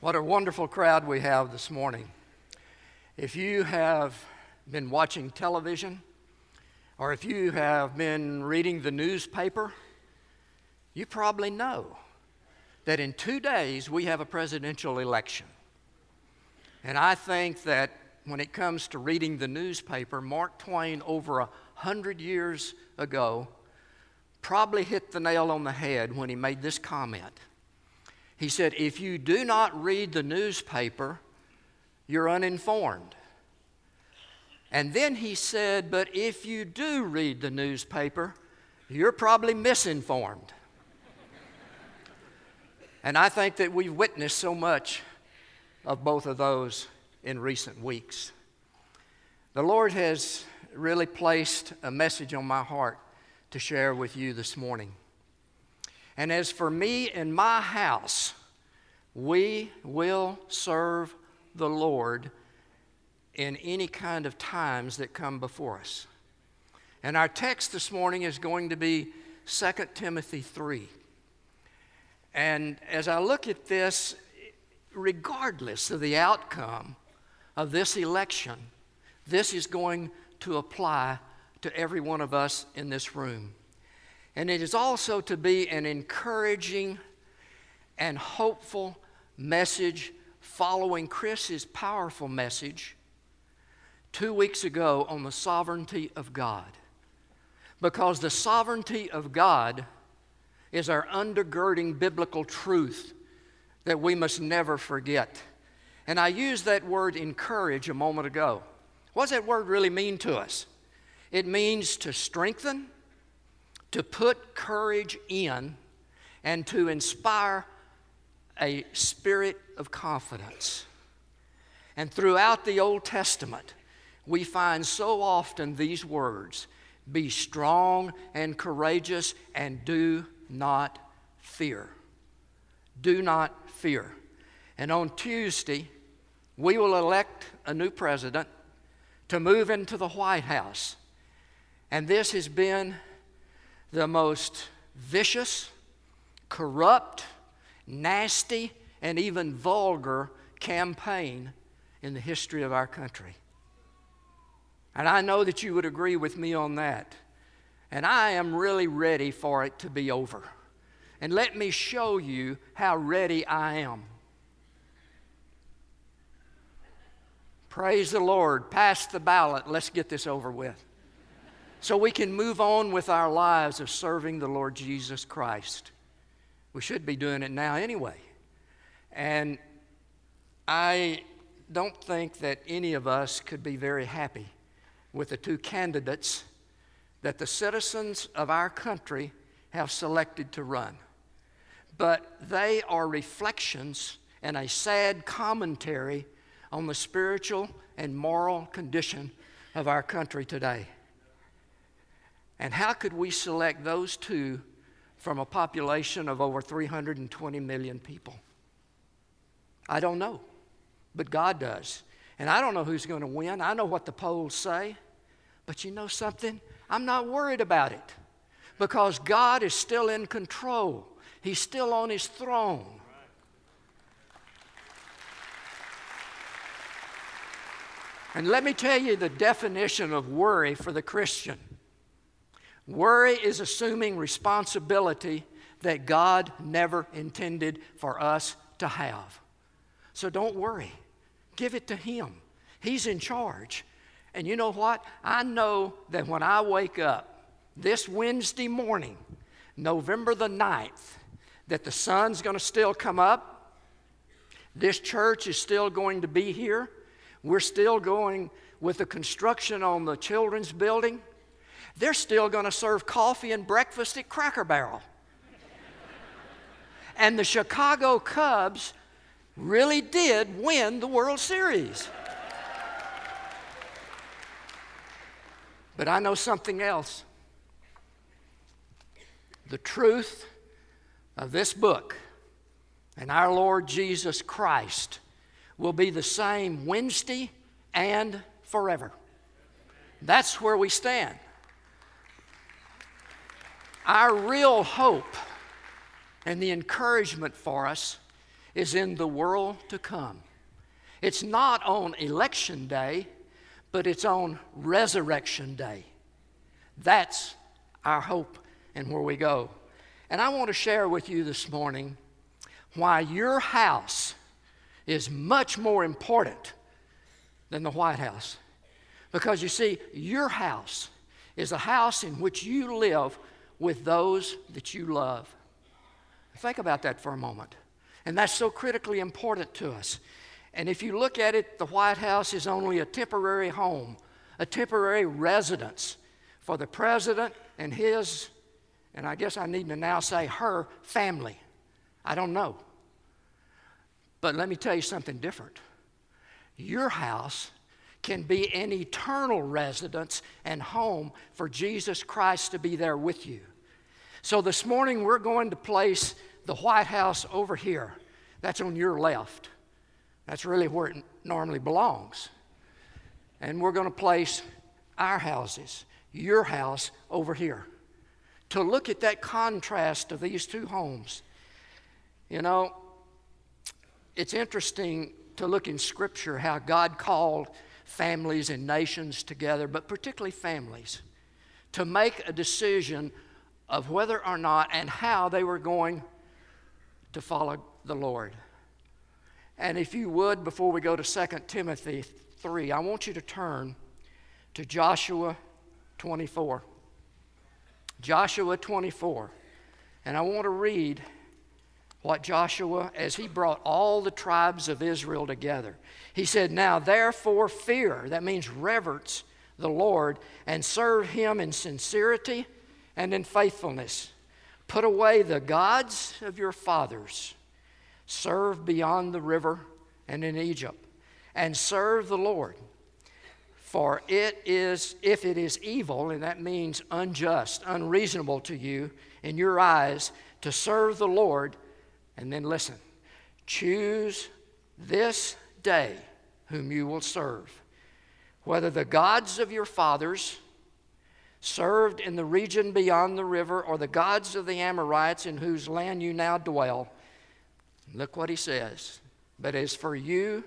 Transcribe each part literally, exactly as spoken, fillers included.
What a wonderful crowd we have this morning. If you have been watching television, or if you have been reading the newspaper, you probably know that in two days we have a presidential election. And I think that when it comes to reading the newspaper, Mark Twain, over a hundred years ago, probably hit the nail on the head when he made this comment. He said, if you do not read the newspaper, you're uninformed. And then he said, but if you do read the newspaper, you're probably misinformed. And I think that we've witnessed so much of both of those in recent weeks. The Lord has really placed a message on my heart to share with you this morning. And as for me and my house, we will serve the Lord in any kind of times that come before us. And our text this morning is going to be Second Timothy three. And as I look at this, regardless of the outcome of this election, this is going to apply to every one of us in this room. And it is also to be an encouraging and hopeful message following Chris's powerful message two weeks ago on the sovereignty of God. Because the sovereignty of God is our undergirding biblical truth that we must never forget. And I used that word encourage a moment ago. What does that word really mean to us? It means to strengthen, to put courage in, and to inspire a spirit of confidence. And throughout the Old Testament, we find so often these words, be strong and courageous and do not fear. Do not fear. And on Tuesday, we will elect a new president to move into the White House. And this has been the most vicious, corrupt, nasty, and even vulgar campaign in the history of our country. And I know that you would agree with me on that. And I am really ready for it to be over. And let me show you how ready I am. Praise the Lord. Pass the ballot. Let's get this over with, so we can move on with our lives of serving the Lord Jesus Christ. We should be doing it now anyway. And I don't think that any of us could be very happy with the two candidates that the citizens of our country have selected to run. But they are reflections and a sad commentary on the spiritual and moral condition of our country today. And how could we select those two from a population of over three hundred twenty million people? I don't know, but God does. And I don't know who's going to win. I know what the polls say. But you know something? I'm not worried about it, because God is still in control. He's still on His throne. And let me tell you the definition of worry for the Christian. Worry is assuming responsibility that God never intended for us to have. So don't worry. Give it to Him. He's in charge. And you know what? I know that when I wake up this Wednesday morning, November the ninth, that the sun's going to still come up. This church is still going to be here. We're still going with the construction on the children's building. They're still going to serve coffee and breakfast at Cracker Barrel. And the Chicago Cubs really did win the World Series. But I know something else. The truth of this book and our Lord Jesus Christ will be the same Wednesday and forever. That's where we stand. Our real hope and the encouragement for us is in the world to come. It's not on election day, but it's on resurrection day. That's our hope and where we go. And I want to share with you this morning why your house is much more important than the White House. Because you see, your house is a house in which you live with those that you love. Think about that for a moment. And that's so critically important to us. And if you look at it, the White House is only a temporary home, a temporary residence for the president and his, and I guess I need to now say her, family. I don't know. But let me tell you something different. Your house can be an eternal residence and home for Jesus Christ to be there with you. So this morning we're going to place the White House over here. That's on your left. That's really where it normally belongs. And we're going to place our houses, your house, over here. To look at that contrast of these two homes. You know, it's interesting to look in Scripture how God called families and nations together, but particularly families, to make a decision of whether or not and how they were going to follow the Lord. And if you would, before we go to Second Timothy three, I want you to turn to Joshua twenty-four. Joshua twenty-four. And I want to read what Joshua, as he brought all the tribes of Israel together. He said, "Now therefore fear," that means reverence, "the Lord, and serve him in sincerity and in faithfulness. Put away the gods of your fathers. Serve beyond the river and in Egypt, and serve the Lord. For it is, if it is evil," and that means unjust, unreasonable to you in your eyes, "to serve the Lord," and then listen, "choose this day whom you will serve, whether the gods of your fathers served in the region beyond the river, or the gods of the Amorites in whose land you now dwell." Look what he says. "But as for you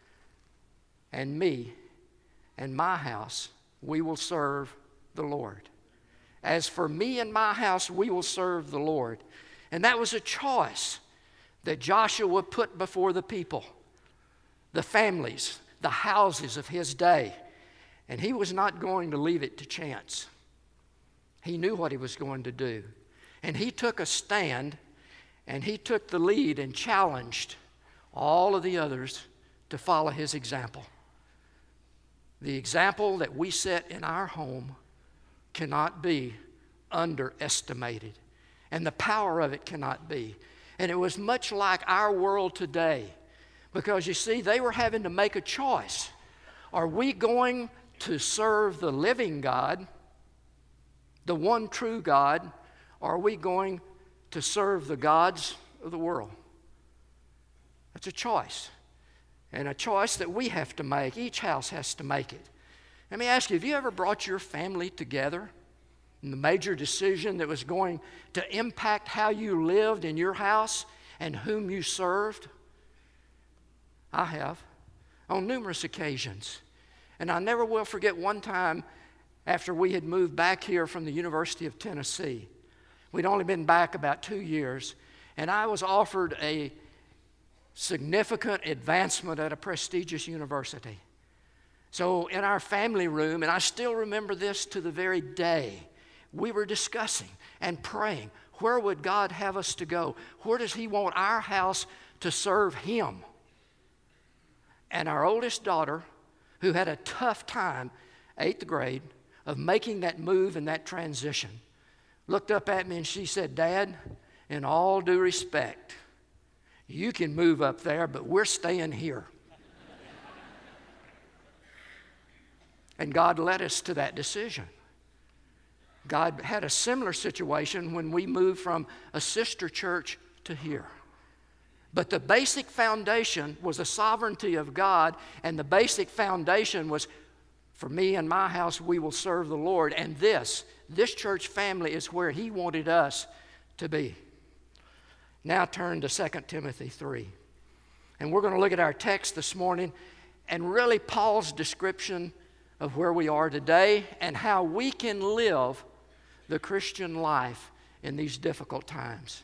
and me and my house, we will serve the Lord." As for me and my house, we will serve the Lord. And that was a choice that Joshua put before the people, the families, the houses of his day. And he was not going to leave it to chance. He knew what he was going to do. And he took a stand, and he took the lead and challenged all of the others to follow his example. The example that we set in our home cannot be underestimated, and the power of it cannot be. And it was much like our world today, because you see, they were having to make a choice. Are we going to serve the living God, the one true God, or are we going to serve the gods of the world? That's a choice, and a choice that we have to make. Each house has to make it. Let me ask you, have you ever brought your family together in the major decision that was going to impact how you lived in your house and whom you served? I have, on numerous occasions. And I never will forget one time after we had moved back here from the University of Tennessee. We'd only been back about two years, and I was offered a significant advancement at a prestigious university. So in our family room, and I still remember this to the very day, we were discussing and praying, where would God have us to go? Where does He want our house to serve Him? And our oldest daughter, who had a tough time, eighth grade, of making that move and that transition, looked up at me and she said, "Dad, in all due respect, you can move up there, but we're staying here." And God led us to that decision. God had a similar situation when we moved from a sister church to here. But the basic foundation was the sovereignty of God, and the basic foundation was, for me and my house, we will serve the Lord. And this, this church family is where He wanted us to be. Now turn to Second Timothy three. And we're going to look at our text this morning and really Paul's description of where we are today and how we can live the Christian life in these difficult times.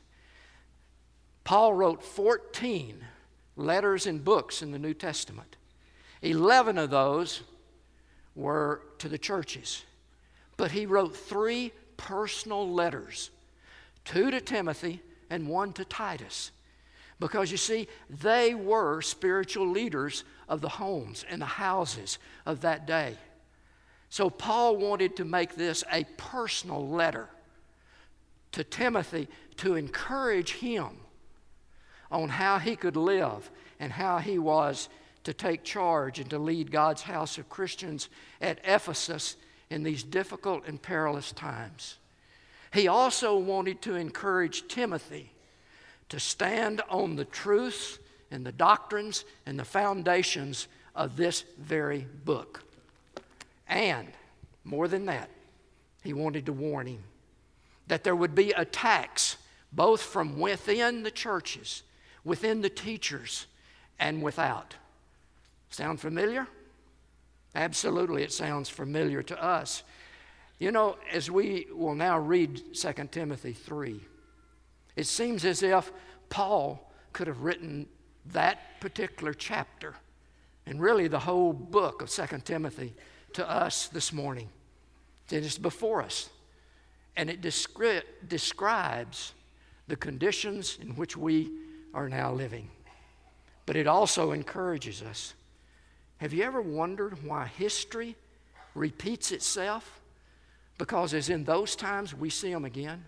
Paul wrote fourteen letters and books in the New Testament. eleven of those were to the churches. But he wrote three personal letters, two to Timothy and one to Titus. Because you see, they were spiritual leaders of the homes and the houses of that day. So Paul wanted to make this a personal letter to Timothy to encourage him on how he could live and how he was to take charge and to lead God's house of Christians at Ephesus in these difficult and perilous times. He also wanted to encourage Timothy to stand on the truths and the doctrines and the foundations of this very book. And more than that, he wanted to warn him that there would be attacks both from within the churches, within the teachers, and without. Sound familiar? Absolutely, it sounds familiar to us. You know, as we will now read Second Timothy three, it seems as if Paul could have written that particular chapter and really the whole book of Second Timothy to us this morning. It is before us, and it descri- describes the conditions in which we are now living. But it also encourages us. Have you ever wondered why history repeats itself? Because as in those times, we see them again.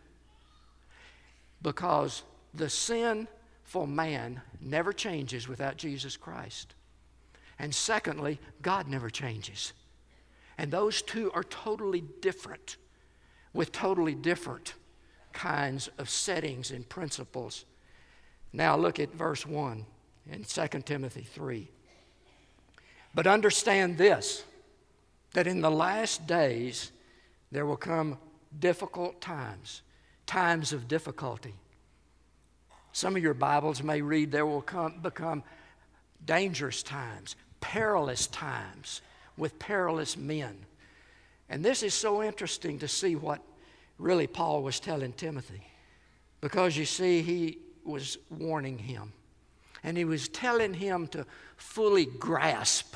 Because the sinful man never changes without Jesus Christ. And secondly, God never changes. And those two are totally different, with totally different kinds of settings and principles. Now look at verse one in Second Timothy three. But understand this, that in the last days there will come difficult times, times of difficulty. Some of your Bibles may read there will come, become dangerous times, perilous times with perilous men. And this is so interesting to see what really Paul was telling Timothy. Because you see, he was warning him. And he was telling him to fully grasp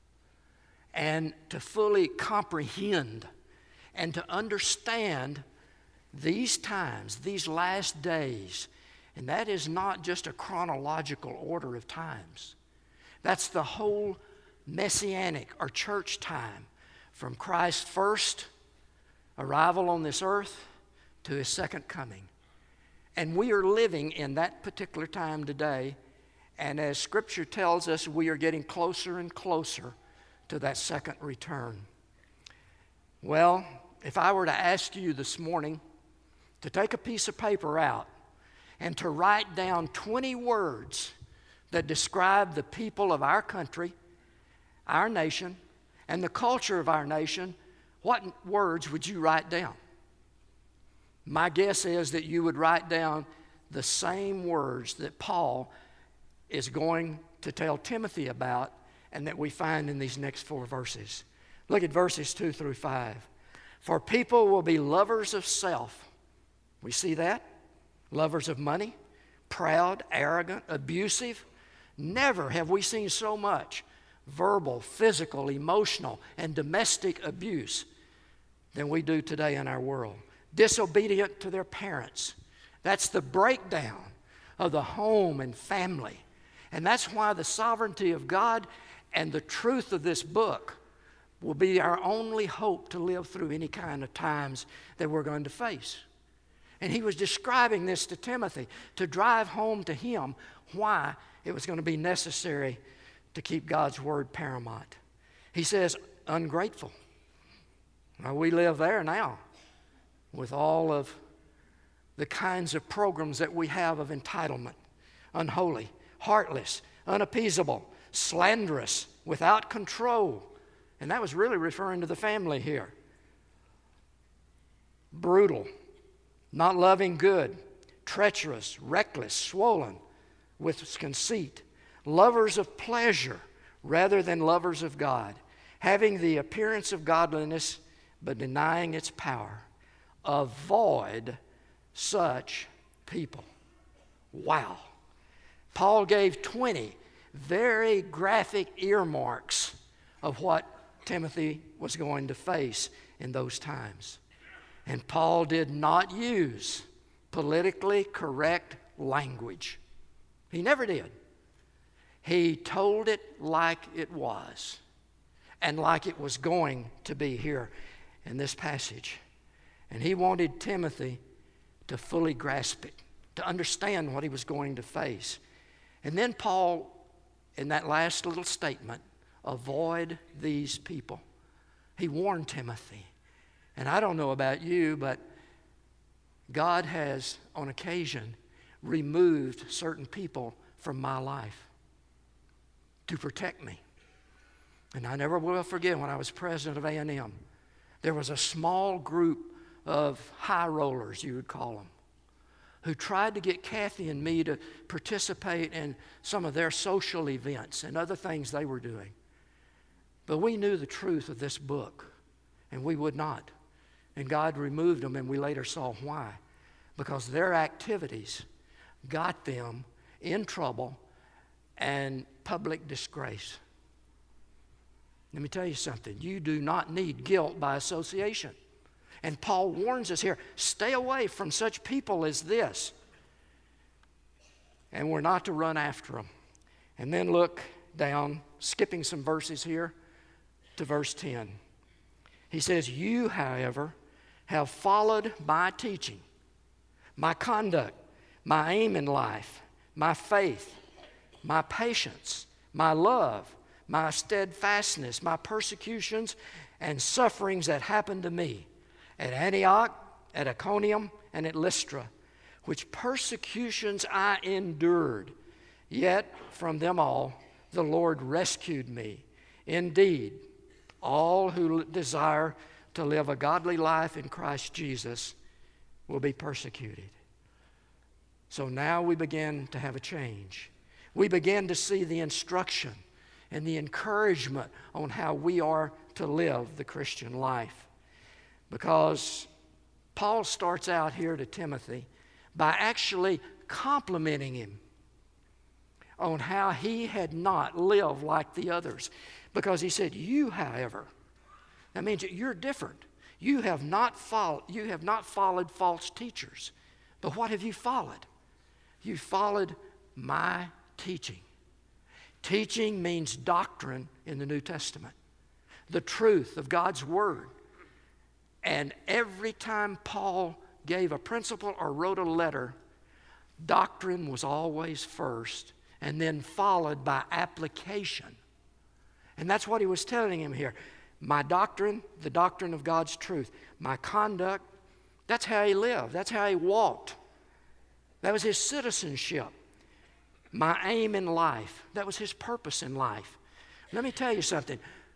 and to fully comprehend and to understand these times, these last days. And that is not just a chronological order of times. That's the whole messianic or church time from Christ's first arrival on this earth to his second coming. And we are living in that particular time today. And as Scripture tells us, we are getting closer and closer to that second return. Well, if I were to ask you this morning to take a piece of paper out and to write down twenty words that describe the people of our country, our nation, and the culture of our nation, what words would you write down? My guess is that you would write down the same words that Paul is going to tell Timothy about and that we find in these next four verses. Look at verses two through five. For people will be lovers of self. We see that? Lovers of money, proud, arrogant, abusive. Never have we seen so much verbal, physical, emotional, and domestic abuse than we do today in our world. Disobedient to their parents. That's the breakdown of the home and family. And that's why the sovereignty of God and the truth of this book will be our only hope to live through any kind of times that we're going to face. And he was describing this to Timothy to drive home to him why it was going to be necessary to keep God's word paramount. He says, ungrateful. Now, we live there now with all of the kinds of programs that we have of entitlement, unholy, heartless, unappeasable, slanderous, without control. And that was really referring to the family here. Brutal, not loving good, treacherous, reckless, swollen with conceit, lovers of pleasure rather than lovers of God, having the appearance of godliness but denying its power. Avoid such people. Wow. Paul gave twenty very graphic earmarks of what Timothy was going to face in those times. And Paul did not use politically correct language. He never did. He told it like it was, and like it was going to be here in this passage. And he wanted Timothy to fully grasp it, to understand what he was going to face. And then Paul, in that last little statement, avoid these people. He warned Timothy. And I don't know about you, but God has, on occasion, removed certain people from my life to protect me. And I never will forget when I was president of A and M, there was a small group of high rollers, you would call them, who tried to get Kathy and me to participate in some of their social events and other things they were doing. But we knew the truth of this book, and we would not. And God removed them, and we later saw why. Because their activities got them in trouble and public disgrace. Let me tell you something. You do not need guilt by association. And Paul warns us here, stay away from such people as this. And we're not to run after them. And then look down, skipping some verses here, to verse ten. He says, you, however, have followed my teaching, my conduct, my aim in life, my faith, my patience, my love, my steadfastness, my persecutions and sufferings that happened to me at Antioch, at Iconium, and at Lystra, which persecutions I endured, yet from them all the Lord rescued me. Indeed, all who desire to live a godly life in Christ Jesus will be persecuted. So now we begin to have a change. We begin to see the instruction and the encouragement on how we are to live the Christian life. Because Paul starts out here to Timothy by actually complimenting him on how he had not lived like the others. Because he said, you, however, that means that you're different. You have not followed, you have not followed false teachers. But what have you followed? You followed my teaching. Teaching means doctrine in the New Testament. The truth of God's Word. And every time Paul gave a principle or wrote a letter, doctrine was always first and then followed by application. And that's what he was telling him here. My doctrine, the doctrine of God's truth. My conduct, that's how he lived. That's how he walked. That was his citizenship. My aim in life, that was his purpose in life. Let me tell you something.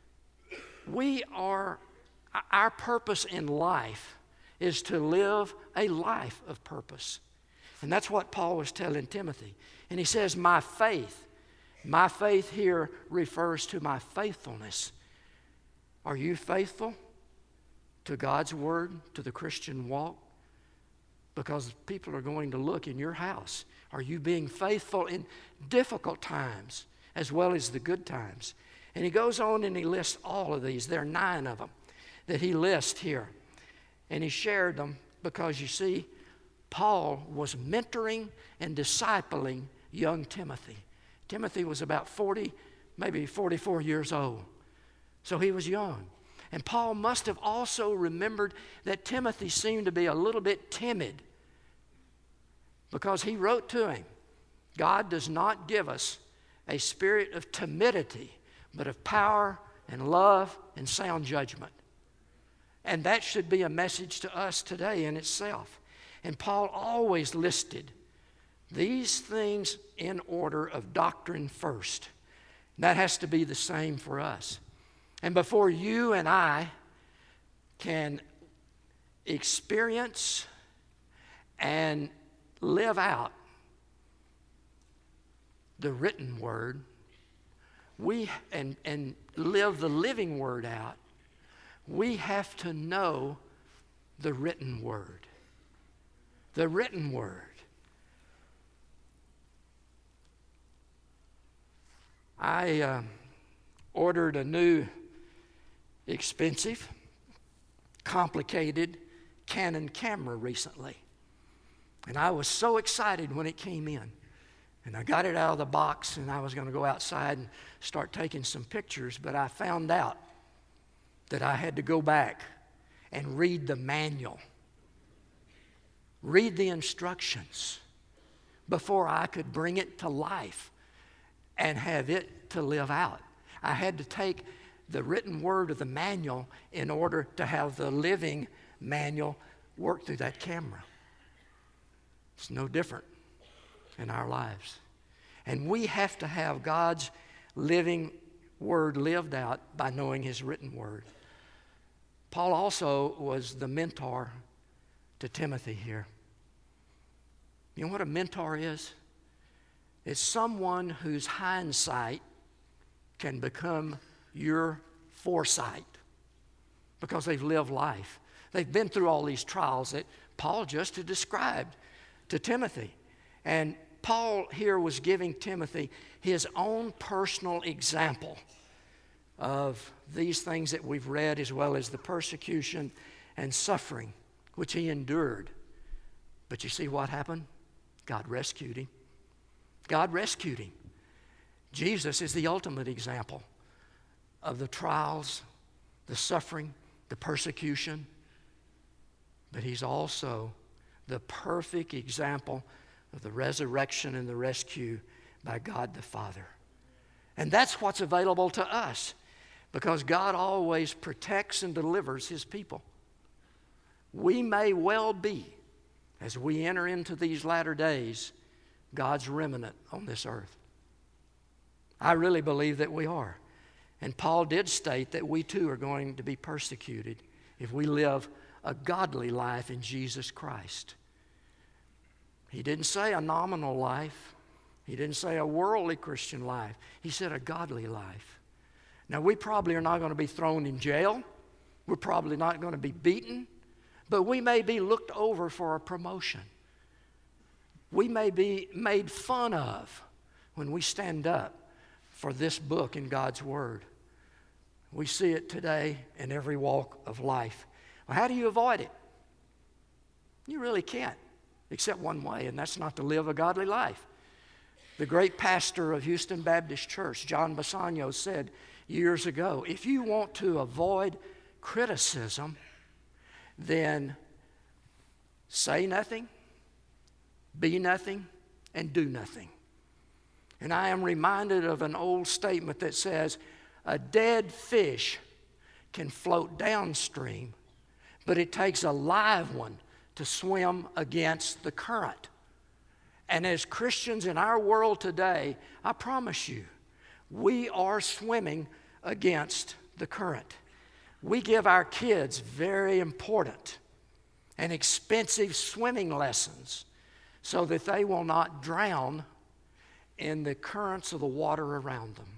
We are, our purpose in life is to live a life of purpose. And that's what Paul was telling Timothy. And he says, my faith. My faith here refers to my faithfulness. Are you faithful to God's Word, to the Christian walk? Because people are going to look in your house. Are you being faithful in difficult times as well as the good times? And he goes on and he lists all of these. There are nine of them that he lists here. And he shared them because, you see, Paul was mentoring and discipling young Timothy. Timothy was about forty, maybe forty-four years old. So he was young. And Paul must have also remembered that Timothy seemed to be a little bit timid, because he wrote to him, God does not give us a spirit of timidity, but of power and love and sound judgment. And that should be a message to us today in itself. And Paul always listed these things in order of doctrine first. That has to be the same for us. And before you and I can experience and live out the written word, we and, and live the living word out, we have to know the written word. The written word. I uh, ordered a new, expensive, complicated Canon camera recently. And I was so excited when it came in. And I got it out of the box, and I was going to go outside and start taking some pictures, but I found out that I had to go back and read the manual, read the instructions before I could bring it to life and have it to live out. I had to take the written word of the manual in order to have the living manual work through that camera. It's no different in our lives. And we have to have God's living word lived out by knowing his written word. Paul also was the mentor to Timothy here. You know what a mentor is? It's someone whose hindsight can become your foresight because they've lived life. They've been through all these trials that Paul just had described to Timothy. And Paul here was giving Timothy his own personal example of these things that we've read, as well as the persecution and suffering which he endured. But you see what happened? God rescued him. God rescued him. Jesus is the ultimate example of the trials, the suffering, the persecution. But he's also the perfect example of the resurrection and the rescue by God the Father. And that's what's available to us, because God always protects and delivers his people. We may well be, as we enter into these latter days, God's remnant on this earth. I really believe that we are. And Paul did state that we too are going to be persecuted if we live a godly life in Jesus Christ. He didn't say a nominal life. He didn't say a worldly Christian life. He said a godly life. Now, we probably are not going to be thrown in jail. We're probably not going to be beaten. But we may be looked over for a promotion. We may be made fun of when we stand up for this book in God's Word. We see it today in every walk of life. Well, how do you avoid it? You really can't, except one way, and that's not to live a godly life. The great pastor of Houston Baptist Church, John Bassanio, said years ago, if you want to avoid criticism, then say nothing, be nothing, and do nothing. And I am reminded of an old statement that says, a dead fish can float downstream, but it takes a live one to swim against the current. And as Christians in our world today, I promise you, we are swimming against the current. We give our kids very important and expensive swimming lessons so that they will not drown in the currents of the water around them.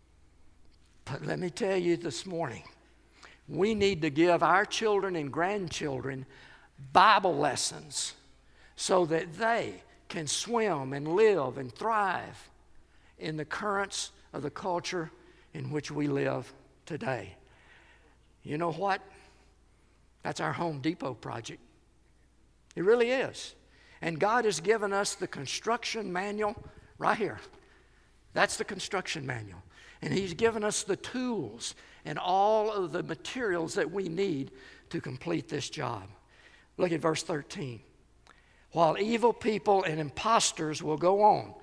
But let me tell you this morning, we need to give our children and grandchildren Bible lessons so that they can swim and live and thrive in the currents of the culture in which we live today. You know what? That's our Home Depot project. It really is. And God has given us the construction manual right here. That's the construction manual. And He's given us the tools and all of the materials that we need to complete this job. Look at verse thirteen. While evil people and impostors will go on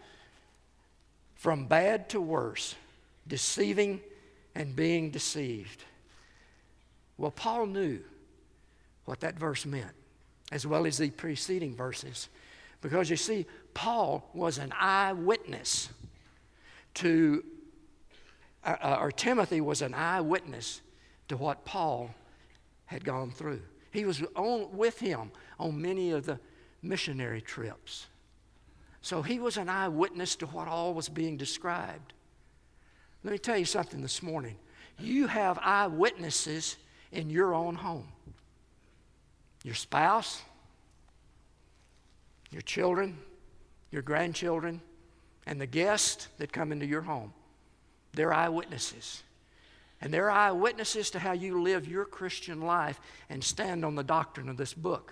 from bad to worse, deceiving and being deceived. Well, Paul knew what that verse meant, as well as the preceding verses. Because you see, Paul was an eyewitness to, uh, or Timothy was an eyewitness to what Paul had gone through. He was on, with him on many of the missionary trips. So he was an eyewitness to what all was being described. Let me tell you something this morning. You have eyewitnesses in your own home. Your spouse, your children, your grandchildren, and the guests that come into your home. They're eyewitnesses. And they're eyewitnesses to how you live your Christian life and stand on the doctrine of this book.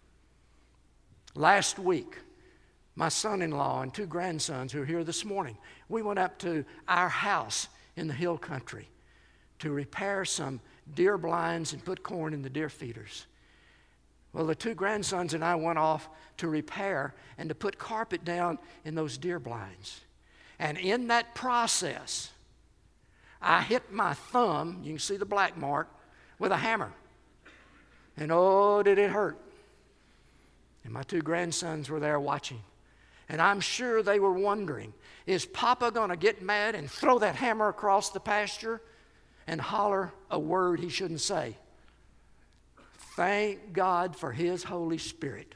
Last week, my son-in-law and two grandsons who are here this morning, we went up to our house in the hill country to repair some deer blinds and put corn in the deer feeders. Well, the two grandsons and I went off to repair and to put carpet down in those deer blinds. And in that process, I hit my thumb, you can see the black mark, with a hammer. And oh, did it hurt. And my two grandsons were there watching. And I'm sure they were wondering, is Papa going to get mad and throw that hammer across the pasture and holler a word he shouldn't say? Thank God for His Holy Spirit.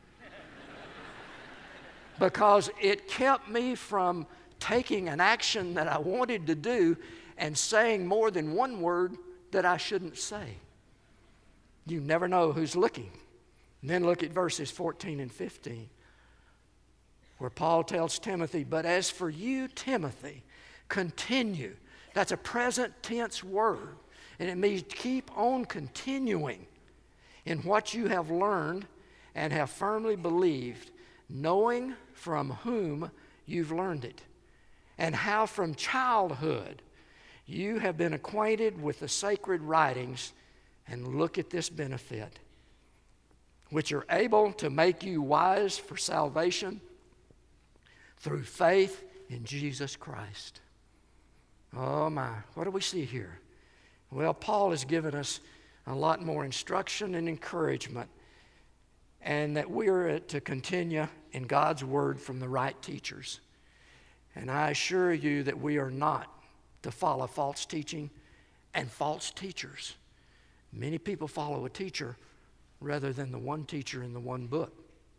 Because it kept me from taking an action that I wanted to do and saying more than one word that I shouldn't say. You never know who's looking. And then look at verses fourteen and fifteen, where Paul tells Timothy, but as for you, Timothy, continue. That's a present tense word, and it means keep on continuing in what you have learned and have firmly believed, knowing from whom you've learned it, and how from childhood you have been acquainted with the sacred writings, and look at this benefit, which are able to make you wise for salvation through faith in Jesus Christ. Oh my, what do we see here? Well, Paul has given us a lot more instruction and encouragement, and that we are to continue in God's Word from the right teachers. And I assure you that we are not to follow false teaching and false teachers. Many people follow a teacher rather than the one teacher in the one book.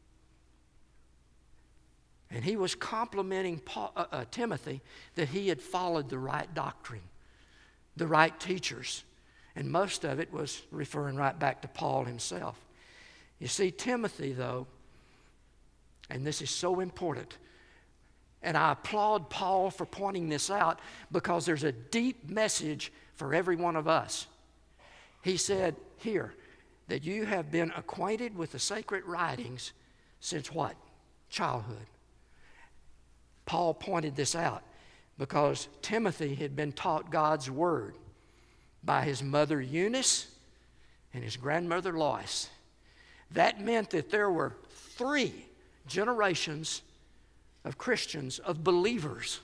And he was complimenting Paul, uh, uh, Timothy that he had followed the right doctrine, the right teachers. And most of it was referring right back to Paul himself. You see, Timothy, though, and this is so important, and I applaud Paul for pointing this out because there's a deep message for every one of us. He said here that you have been acquainted with the sacred writings since what? Childhood. Paul pointed this out because Timothy had been taught God's Word by his mother Eunice and his grandmother Lois. That meant that there were three generations of Christians, of believers.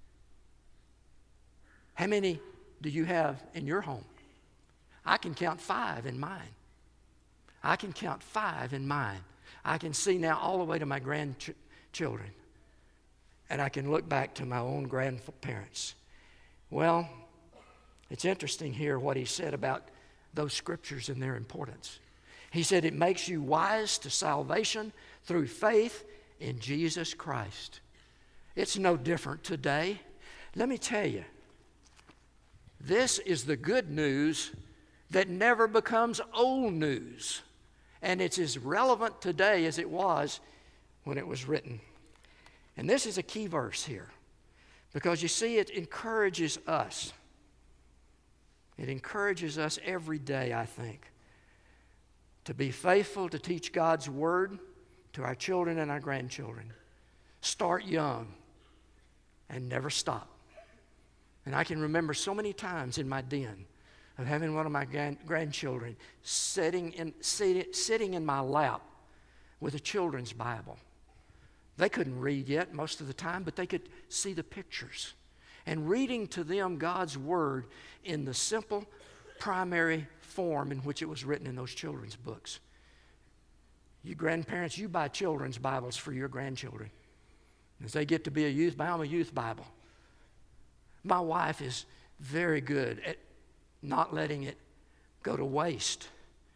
How many do you have in your home? I can count five in mine. I can count five in mine. I can see now all the way to my grandchildren. And I can look back to my own grandparents. Well, it's interesting here what he said about those scriptures and their importance. He said it makes you wise to salvation through faith in Jesus Christ. It's no different today. Let me tell you, this is the good news that never becomes old news. And it's as relevant today as it was when it was written. And this is a key verse here, because you see, it encourages us. It encourages us every day, I think, to be faithful to teach God's Word to our children and our grandchildren. Start young and never stop. And I can remember so many times in my den of having one of my grand- grandchildren sitting in, sit, sitting in my lap with a children's Bible. They couldn't read yet most of the time, but they could see the pictures. And reading to them God's Word in the simple primary form in which it was written in those children's books. You grandparents, you buy children's Bibles for your grandchildren. As they get to be a youth, buy them a youth Bible. My wife is very good at not letting it go to waste,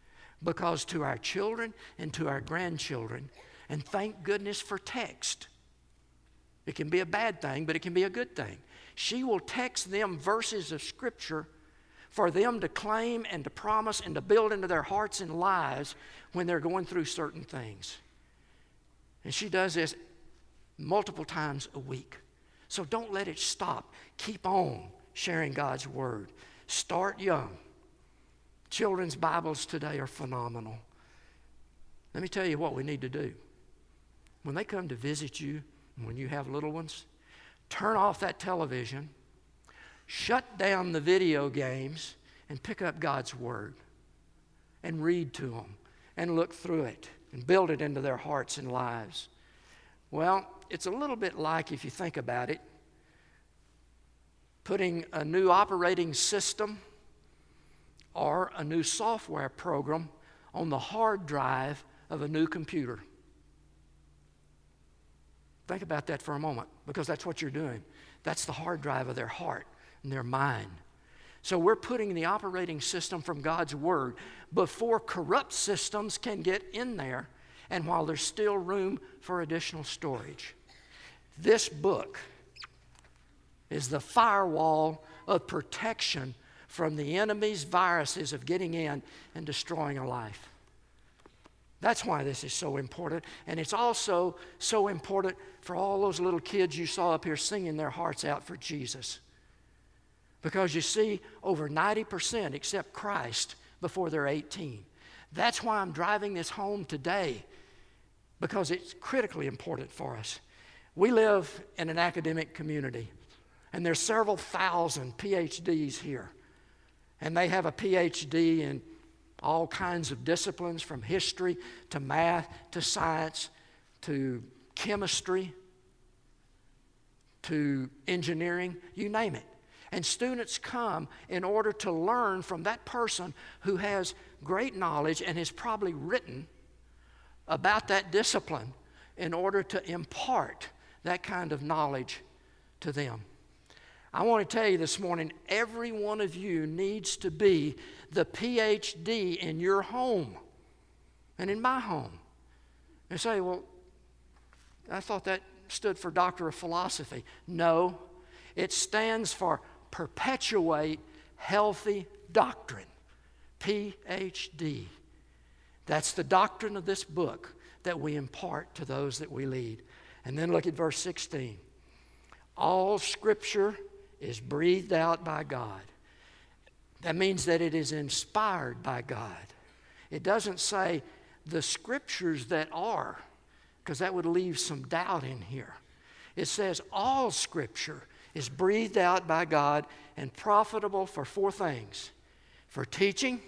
because to our children and to our grandchildren, and thank goodness for text. It can be a bad thing, but it can be a good thing. She will text them verses of Scripture for them to claim and to promise and to build into their hearts and lives when they're going through certain things. And she does this multiple times a week. So don't let it stop. Keep on sharing God's Word. Start young. Children's Bibles today are phenomenal. Let me tell you what we need to do. When they come to visit you, when you have little ones, turn off that television, shut down the video games, and pick up God's Word and read to them and look through it and build it into their hearts and lives. Well, it's a little bit like, if you think about it, putting a new operating system or a new software program on the hard drive of a new computer. Think about that for a moment, because that's what you're doing. That's the hard drive of their heart and their mind. So we're putting the operating system from God's Word before corrupt systems can get in there, and while there's still room for additional storage. This book is the firewall of protection from the enemy's viruses of getting in and destroying a life. That's why this is so important. And it's also so important for all those little kids you saw up here singing their hearts out for Jesus. Because you see, over ninety percent accept Christ before they're eighteen. That's why I'm driving this home today, because it's critically important for us. We live in an academic community, and there's several thousand P H Ds here. And they have a P H D in all kinds of disciplines, from history to math to science to chemistry to engineering, you name it. And students come in order to learn from that person who has great knowledge and has probably written about that discipline in order to impart that kind of knowledge to them. I want to tell you this morning, every one of you needs to be the P H D in your home and in my home. And say, well, I thought that stood for Doctor of Philosophy. No, it stands for Perpetuate Healthy Doctrine, P H D. That's the doctrine of this book that we impart to those that we lead. And then look at verse sixteen. All Scripture is breathed out by God. That means that it is inspired by God. It doesn't say the Scriptures that are, because that would leave some doubt in here. It says all Scripture is breathed out by God and profitable for four things: for teaching,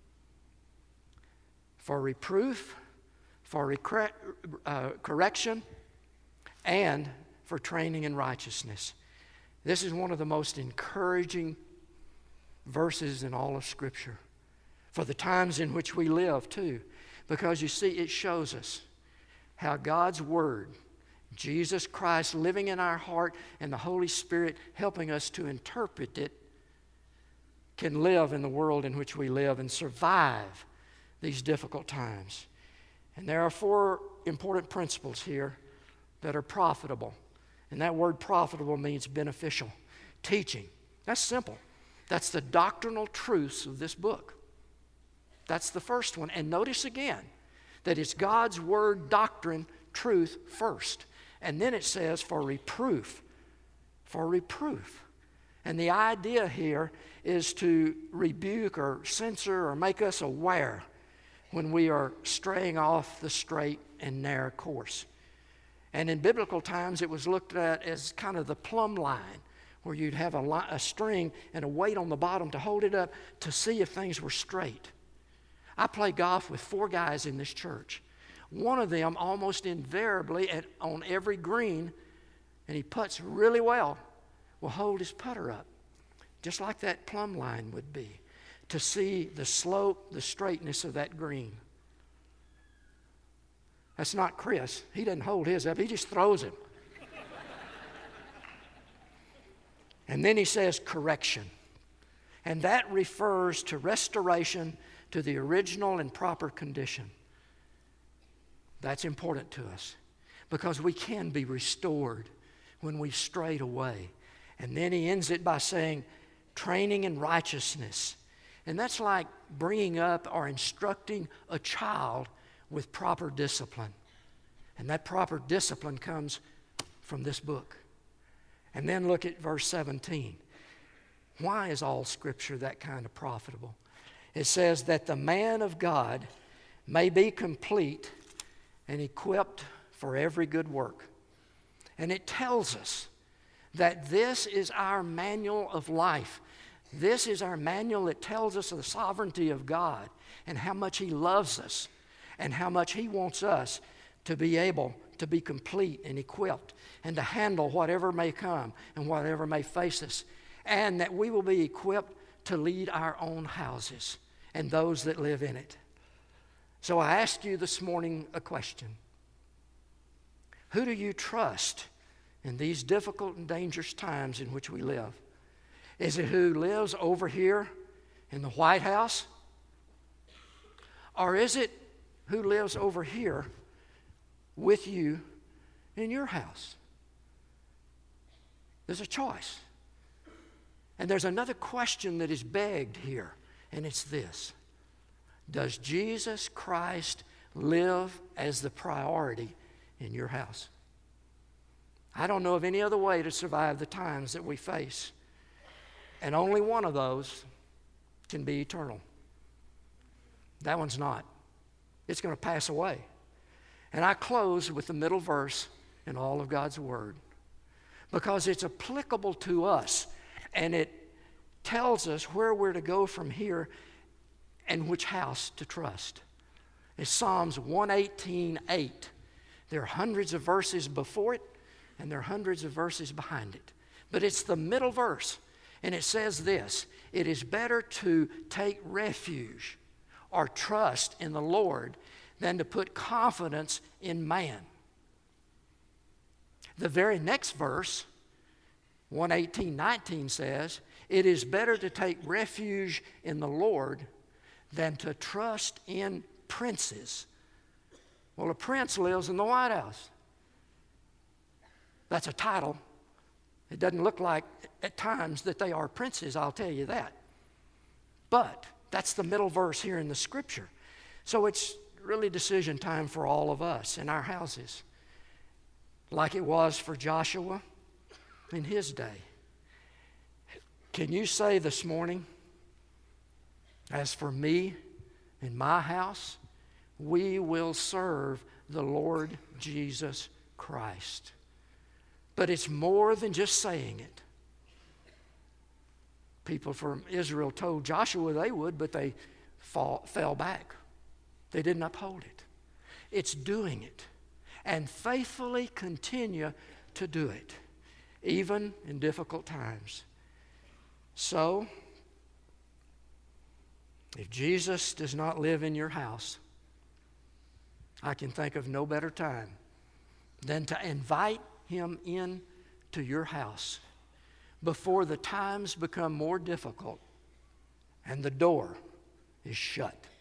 for reproof, for recre- uh, correction, and for training in righteousness. This is one of the most encouraging verses in all of Scripture for the times in which we live too, because you see, it shows us how God's Word, Jesus Christ living in our heart and the Holy Spirit helping us to interpret it, can live in the world in which we live and survive these difficult times. And there are four important principles here that are profitable. And that word profitable means beneficial. Teaching. That's simple. That's the doctrinal truths of this book. That's the first one. And notice again that it's God's Word, doctrine, truth first. And then it says for reproof. For reproof. And the idea here is to rebuke or censor or make us aware when we are straying off the straight and narrow course. And in biblical times, it was looked at as kind of the plumb line, where you'd have a, li- a string and a weight on the bottom to hold it up to see if things were straight. I play golf with four guys in this church. One of them almost invariably at, on every green, and he putts really well, will hold his putter up, just like that plumb line would be, to see the slope, the straightness of that green. That's not Chris. He doesn't hold his up. He just throws him. And then he says correction. And that refers to restoration to the original and proper condition. That's important to us because we can be restored when we've strayed away. And then he ends it by saying, training in righteousness. And that's like bringing up or instructing a child with proper discipline. And that proper discipline comes from this book. And then look at verse seventeen. Why is all Scripture that kind of profitable? It says that the man of God may be complete and equipped for every good work. And it tells us that this is our manual of life. This is our manual that tells us of the sovereignty of God and how much He loves us and how much He wants us to be able to be complete and equipped and to handle whatever may come and whatever may face us, and that we will be equipped to lead our own houses and those that live in it. So I ask you this morning a question. Who do you trust in these difficult and dangerous times in which we live? Is it who lives over here in the White House? Or is it who lives over here with you in your house? There's a choice. And there's another question that is begged here, and it's this. Does Jesus Christ live as the priority in your house? I don't know of any other way to survive the times that we face. And only one of those can be eternal. That one's not. It's going to pass away. And I close with the middle verse in all of God's Word, because it's applicable to us, and it tells us where we're to go from here and which house to trust. It's Psalms one eighteen, eight. There are hundreds of verses before it, and there are hundreds of verses behind it. But it's the middle verse, and it says this: it is better to take refuge or trust in the Lord than to put confidence in man. The very next verse, one eighteen, nineteen says, it is better to take refuge in the Lord than to trust in princes. Well, a prince lives in the White House. That's a title. It doesn't look like at times that they are princes, I'll tell you that. But that's the middle verse here in the Scripture. So it's really decision time for all of us in our houses, like it was for Joshua in his day. Can you say this morning, as for me and my house, we will serve the Lord Jesus Christ? But it's more than just saying it. People from Israel told Joshua they would, but they fall, fell back. They didn't uphold it. It's doing it and faithfully continue to do it, even in difficult times. So, if Jesus does not live in your house, I can think of no better time than to invite Him in to your house before the times become more difficult and the door is shut.